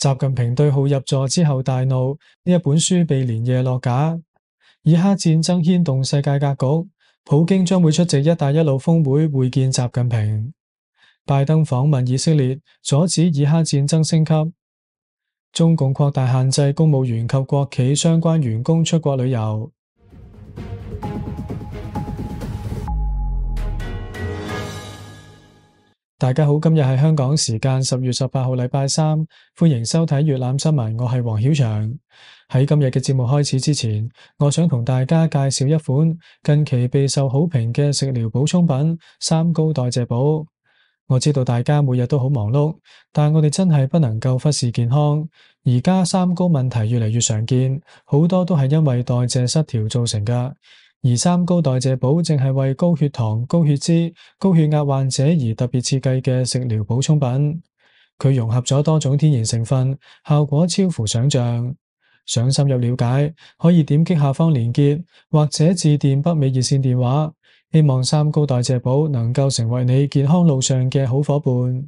習近平對號入座之後大怒，呢一本書被連夜落架。以哈戰爭牽動世界格局，普京將會出席一帶一路峰會會見習近平。拜登訪問以色列，阻止以哈戰爭升級。中共擴大限制公務員及國企相關員工出國旅遊。大家好，今日係香港時間10月18號禮拜三，歡迎收睇粵覽新聞，我係黃曉翔。喺今日嘅節目開始之前，我想同大家介紹一款近期備受好評嘅食療補充品——三高代謝寶。我知道大家每日都好忙碌，但我哋真係不能夠忽視健康。而家三高問題越嚟越常見，好多都係因為代謝失調造成㗎。而三高代謝寶正係為高血糖、高血脂、高血壓患者而特別設計嘅食療補充品。佢融合咗多種天然成分，效果超乎想象。想深入了解，可以點擊下方鏈接，或者致電北美熱線電話。希望三高代謝寶能夠成為你健康路上嘅好夥伴。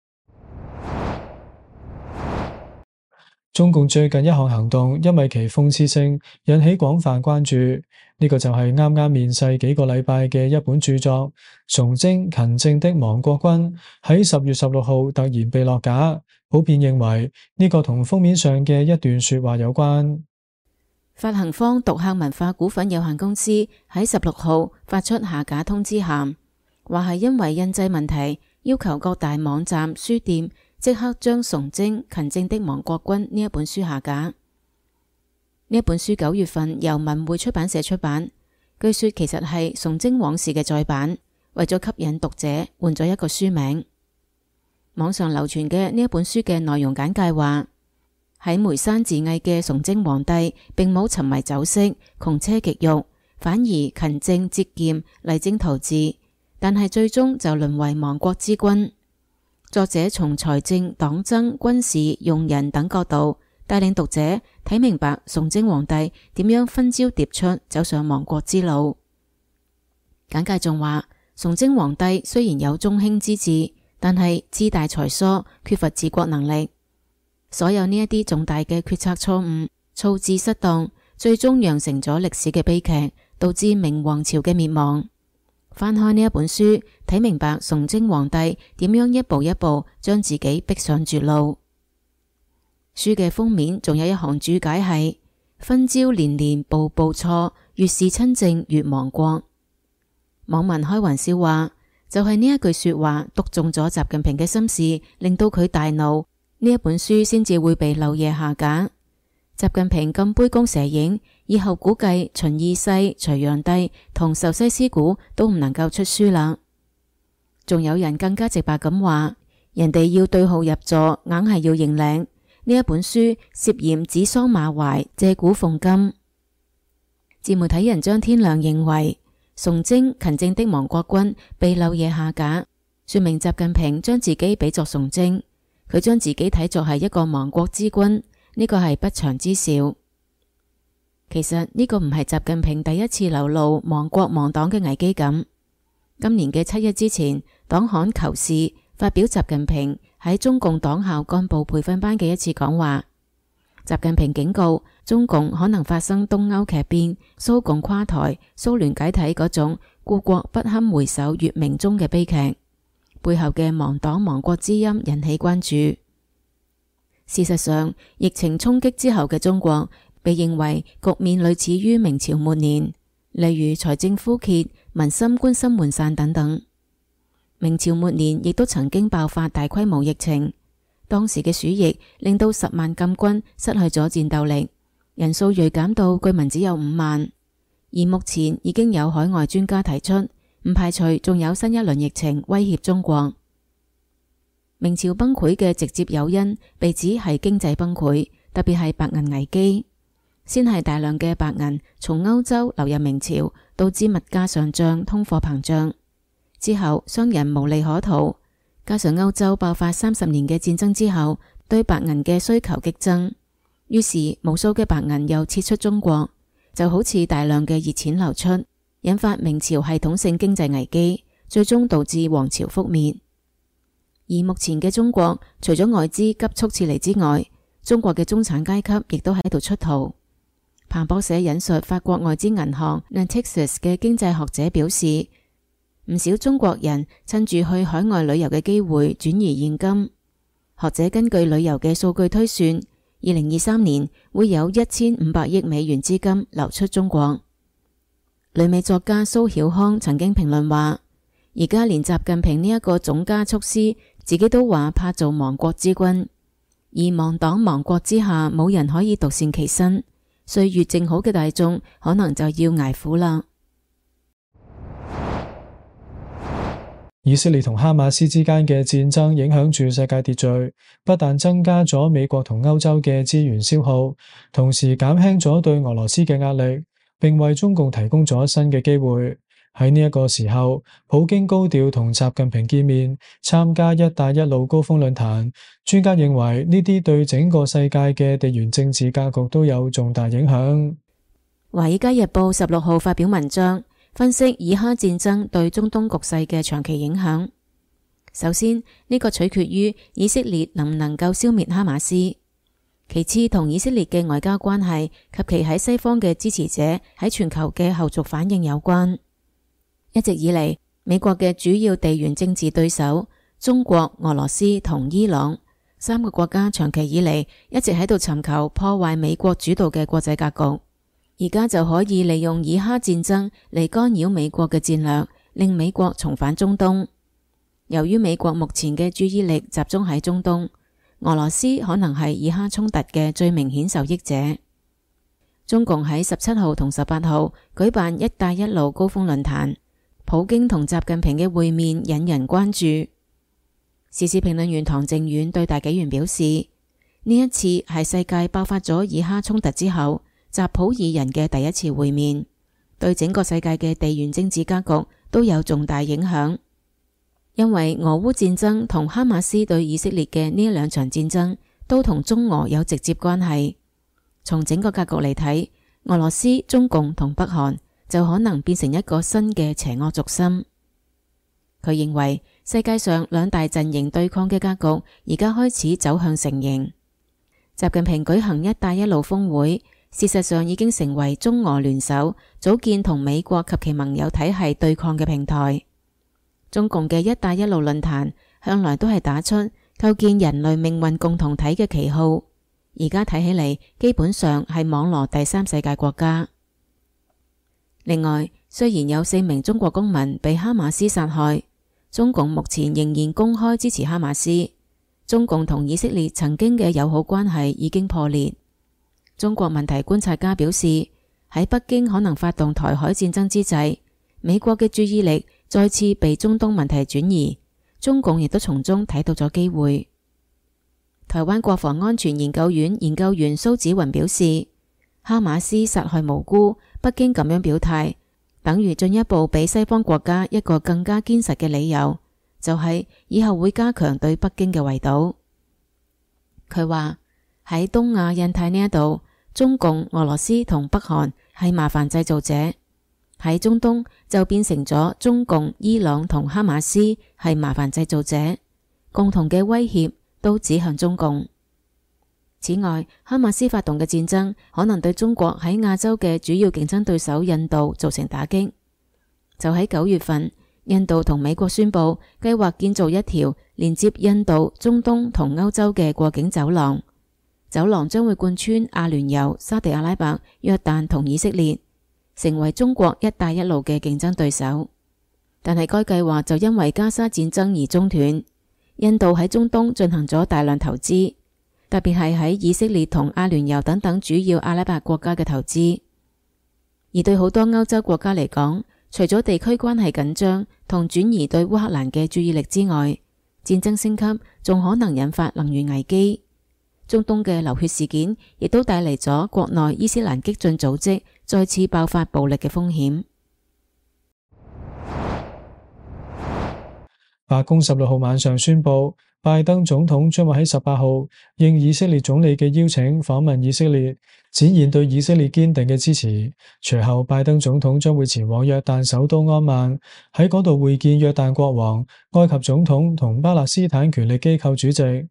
中共最近一項行動，因為其諷刺性，引起廣泛關注。呢個就係啱啱面世幾個禮拜嘅一本著作《崇禎勤政的亡國君》，喺10月16號突然被落架。普遍認為呢個同封面上嘅一段說話有關。 發行方讀客文化股份有限公司喺16號發出下架通知函，話係因為印製問題，要求各大網站、書店即刻將《崇禎勤政的亡國君》呢一本書下架。呢一本書9月份由文匯出版社出版，據說其實係《崇禎往事》嘅再版，為咗吸引讀者，換咗一個書名。網上流傳嘅呢一本書嘅內容簡介話，喺梅山自縊嘅崇禎皇帝並冇沉迷酒色、窮奢極慾，反而勤政節儉、勵精圖治，但係最終就淪為亡國之君。作者從財政、黨爭、軍事、用人等角度，帶領讀者睇明白崇禎皇帝點樣分招迭出，走上亡國之路。簡介仲話，崇禎皇帝雖然有中興之志，但係志大才疏，缺乏治國能力。所有呢一啲重大嘅決策錯誤、措置失當，最終釀成咗歷史嘅悲劇，導致明王朝嘅滅亡。翻開呢一本書，睇明白崇禎皇帝點樣一步一步將自己逼上絕路。書嘅封面仲有一行注解係：分招連連步步錯，越是親政越亡國。網民開玩笑話，就係呢一句說話篤中咗習近平嘅心事，令到佢大怒，呢一本書先至會被漏夜下架。習近平咁杯弓蛇影，以後估計秦二世、隋煬帝同壽西斯古都唔能夠出書啦。仲有人更加直白咁話，人哋要對號入座，硬係要認領。呢一本書涉嫌指桑罵槐、借古諷今。自媒體人張天亮認為，崇禎勤政的亡國君被漏夜下架，說明習近平將自己比作崇禎，佢將自己睇作係一個亡國之君。呢個係不祥之兆。其實呢個唔係習近平第一次流露亡國亡黨嘅危機感。今年嘅7·1之前，黨刊《求是》發表習近平喺中共黨校幹部培訓班嘅一次講話。習近平警告中共可能發生東歐劇變、蘇共垮台、蘇聯解體嗰種故國不堪回首月明中嘅悲劇，背後嘅亡黨亡國之音引起關注。事實上，疫情衝擊之後嘅中國被認為局面類似於明朝末年，例如財政枯竭、民心軍心渙散等等。明朝末年亦都曾經爆發大規模疫情，當時嘅鼠疫令到10萬禁軍失去咗戰鬥力，人數銳減到居民只有5萬。而目前已經有海外專家提出，唔排除仲有新一輪疫情威脅中國。明朝崩潰嘅直接誘因被指係經濟崩潰，特別係白銀危機。先係大量嘅白銀從歐洲流入明朝，導致物價上漲、通貨膨脹。之後商人無利可圖，加上歐洲爆發30年嘅戰爭之後，對白銀嘅需求激增，於是無數嘅白銀又撤出中國，就好似大量嘅熱錢流出，引發明朝系統性經濟危機，最終導致王朝覆滅。而目前嘅中國，除咗外資急速撤離之外， 中國嘅中產階級亦都喺度出逃。彭博社引述法國外資銀行 Natixis 嘅經濟學者表示，唔少中國人趁住去海外旅遊嘅機會轉移現金。學者根據旅遊嘅數據推算，2023年會有1500億美元資金流出中國。旅美作家蘇曉康曾經評論話，而家連習近平呢一個總加速師自己都話怕做亡國之君，而亡黨亡國之下冇人可以獨善其身，歲月靜好嘅大眾可能就要捱苦啦。 以色列同哈馬斯之間嘅戰爭影響住世界秩序，不但增加咗美國同歐洲嘅資源消耗，同時減輕咗對俄羅斯嘅壓力，並為中共提供咗新嘅機會。喺呢一個時候，普京高調同習近平見面，參加一帶一路高峰論壇。專家認為呢啲對整個世界嘅地緣政治格局都有重大影響。 華爾街日報16號發表文章，分析以哈戰爭對中東局勢嘅長期影響。首先，呢個取決於以色列能唔能夠消滅哈馬斯；其次，同以色列嘅外交關係及其喺西方嘅支持者喺全球嘅後續反應有關。一直以嚟，美國嘅主要地緣政治對手中國、俄羅斯同伊朗三個國家長期以嚟一直喺度尋求破壞美國主導嘅國際格局，而家就可以利用以哈戰爭嚟干擾美國嘅戰略，令美國重返中東。由於美國目前嘅注意力集中喺中東，俄羅斯可能係以哈衝突嘅最明顯受益者。中共喺17號同18號舉辦一帶一路高峰論壇，普京同習近平嘅會面引人關注。時事評論員唐靖遠對大紀元表示，呢一次係世界爆發咗以哈衝突之後，習普爾人嘅第一次會面，對整個世界嘅地緣政治格局都有重大影響。因為俄烏戰爭同哈馬斯對以色列嘅呢兩場戰爭都同中俄有直接關係。從整個格局嚟睇，俄羅斯、中共同北韓就可能變成一個新嘅邪惡軸心。佢認為世界上兩大陣營對抗嘅格局而家開始走向成型。習近平舉行一帶一路峰會，事實上已經成為中俄聯手組建同美國及其盟友體系對抗嘅平台。中共嘅一帶一路論壇向來都係打出構建人類命運共同體嘅旗號，而家睇起嚟基本上係網羅第三世界國家。另外，雖然有4名中國公民被哈馬斯殺害，中共目前仍然公開支持哈馬斯。中共同以色列曾經嘅友好關係已經破裂。中國問題觀察家表示，喺北京可能發動台海戰爭之際，美國嘅注意力再次被中東問題轉移，中共亦都從中睇到咗機會。台灣國防安全研究院研究員蘇紫雲表示，哈馬斯殺害無辜，北京咁樣表態，等於進一步俾西方國家一個更加堅實嘅理由，就係以後會加強對北京嘅圍堵。佢話喺東亞、印太呢一度，中共、俄羅斯同北韓係麻煩製造者；喺中東就變成咗中共、伊朗同哈馬斯係麻煩製造者，共同嘅威脅都指向中共。此外，哈馬斯發動嘅戰爭可能對中國喺亞洲嘅主要競爭對手印度造成打擊。就喺9月份，印度同美國宣布計劃建造一條連接印度、中東同歐洲嘅過境走廊，走廊將會貫穿阿聯酋、沙地阿拉伯、約旦同以色列，成為中國一帶一路嘅競爭對手。但係該計劃就因為加沙戰爭而中斷。印度喺中東進行咗大量投資，特別係喺以色列同阿聯酋等等主要阿拉伯國家嘅投資。而對好多歐洲國家嚟講，除咗地區關係緊張同轉移對烏克蘭嘅注意力之外，戰爭升級仲可能引發能源危機。中東嘅流血事件亦都帶嚟咗國內伊斯蘭激進組織再次爆發暴力嘅風險。 白宮16號晚上宣布，拜登總統將會喺18號應以色列總理嘅邀請訪問以色列，展現對以色列堅定嘅支持。隨後，拜登總統將會前往約旦首都安曼，喺嗰度會見約旦國王、埃及總統同巴勒斯坦權力機構主席。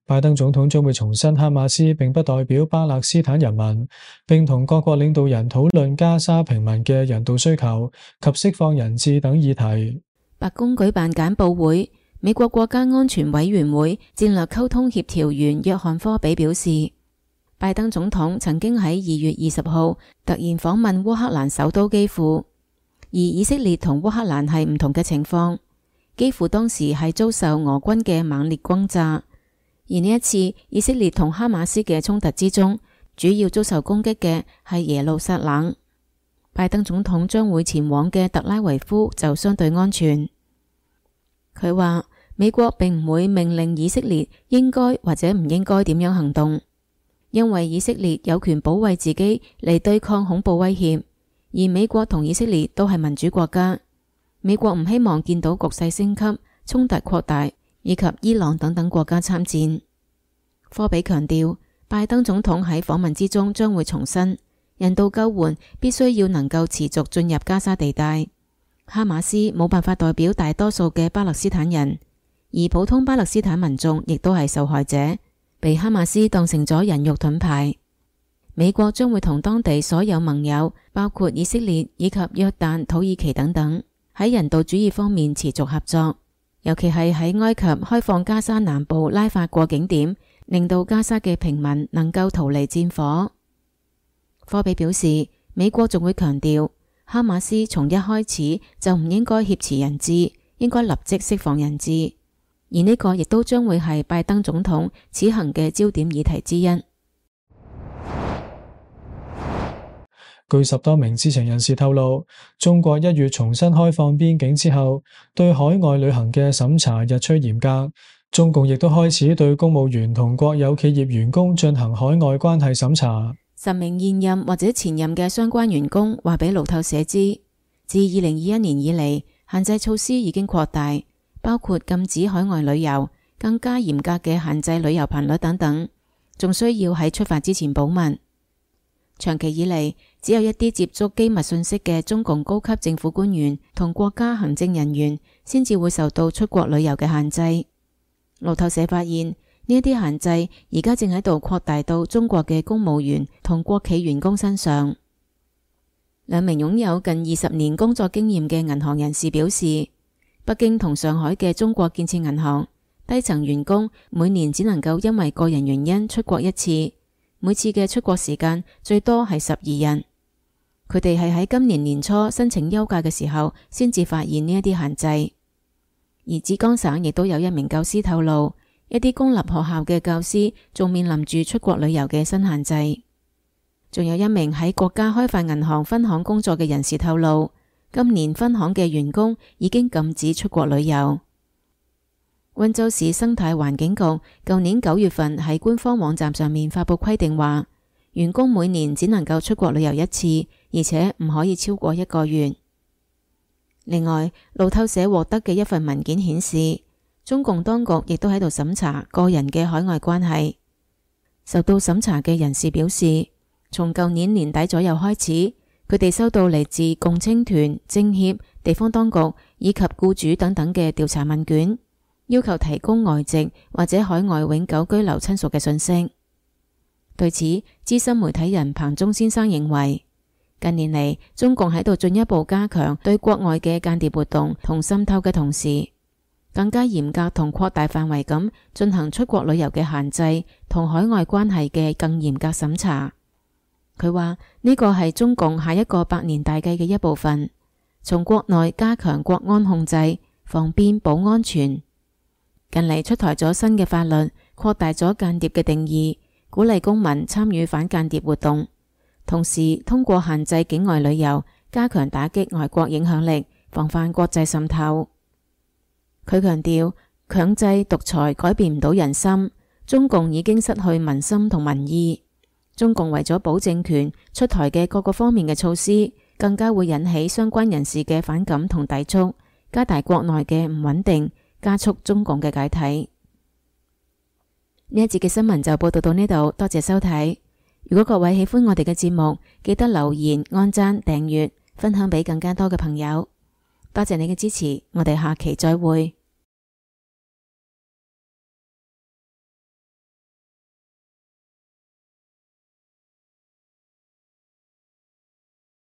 拜登總統將會重申哈馬斯並不代表巴勒斯坦人民，並同各國領導人討論加沙平民嘅人道需求及釋放人質等議題。 白宮舉辦簡報會，美國國家安全委員會戰略溝通協調員約翰科比表示，拜登總統曾經喺2月20號突然訪問烏克蘭首都基輔，而以色列同烏克蘭係唔同嘅情況。基輔當時係遭受俄軍嘅猛烈轟炸，而呢一次以色列同哈馬斯嘅衝突之中，主要遭受攻擊嘅係耶路撒冷。拜登總統將會前往嘅特拉維夫就相對安全。佢話美國並唔會命令以色列應該或者唔應該點樣行動，因為以色列有權保衛自己嚟對抗恐怖威脅，而美國同以色列都係民主國家。美國唔希望見到局勢升級、衝突擴大，以及伊朗等等國家參戰。科比強調，拜登總統喺訪問之中將會重申，人道救援必須要能夠持續進入加沙地帶。哈馬斯冇辦法代表大多數嘅巴勒斯坦人，而普通巴勒斯坦民眾亦都係受害者，被哈馬斯當成咗人肉盾牌。美國將會同當地所有盟友，包括以色列以及約旦、土耳其等等，喺人道主義方面持續合作，尤其係喺埃及開放加沙南部拉法過境點，令到加沙嘅平民能夠逃離戰火。科比表示，美國仲會強調，哈馬斯從一開始就唔應該挾持人質，應該立即釋放人質，而呢個亦都將會係拜登總統此行嘅焦點議題之一。 據10多名知情人士透露，中國1月重新開放邊境之後，對海外旅行嘅審查日趨嚴格。中共亦都開始對公務員同國有企業員工進行海外關係審查。 10名現任或者前任嘅相關員工話俾路透社知，自2021年以嚟，限制措施已經擴大，包括禁止海外旅遊、更加嚴格嘅限制旅遊頻率等等，仲需要喺出發之前保密。長期以嚟，只有一啲接觸機密信息嘅中共高級政府官員同國家行政人員先至會受到出國旅遊嘅限制。路透社發現，呢一啲限制而家正喺度擴大到中國嘅公務員同國企員工身上。2名擁有近20年工作經驗嘅銀行人士表示，北京同上海嘅中國建設銀行低層員工每年只能夠因為個人原因出國一次，每次嘅出國時間最多係12日。佢哋係喺今年年初申請休假嘅時候先至發現呢一啲限制。而浙江省亦都有一名教師透露，一啲公立學校嘅教師仲面臨住出國旅遊嘅新限制。仲有一名喺國家開發銀行分行工作嘅人士透露，今年分行嘅員工已經禁止出國旅遊。溫州市生態環境局舊年9月份喺官方網站上面發佈規定話，員工每年只能夠出國旅遊一次，而且唔可以超過1個月。另外，路透社獲得嘅一份文件顯示，中共當局亦都喺度審查個人嘅海外關係。受到審查嘅人士表示，從舊年年底左右開始，佢哋收到嚟自共青團、政協、地方當局以及僱主等等嘅調查問卷，要求提供外籍或者海外永久居留親屬嘅信息。對此，資深媒體人彭忠先生認為，近年嚟，中共喺度進一步加強對國外嘅間諜活動同滲透嘅同時，更加嚴格同擴大範圍咁進行出國旅遊嘅限制同海外關係嘅更嚴格審查。佢話呢個係中共下一個百年大計嘅一部分，從國內加強國安控制，防變保安全。近嚟出台咗新嘅法律，擴大咗間諜嘅定義，鼓勵公民參與反間諜活動。同時，通過限制境外旅遊，加強打擊外國影響力，防範國際滲透。佢強調，強制獨裁改變唔到人心，中共已經失去民心同民意。中共為咗保政權，出台嘅各個方面嘅措施，更加會引起相關人士嘅反感同抵觸，加大國內嘅唔穩定，加速中共嘅解體。呢一節嘅新聞就報道到呢度，多謝收睇。如果各位喜歡我哋嘅節目，記得留言、按讚、訂閱、分享俾更加多嘅朋友。多謝你嘅支持，我哋下期再會。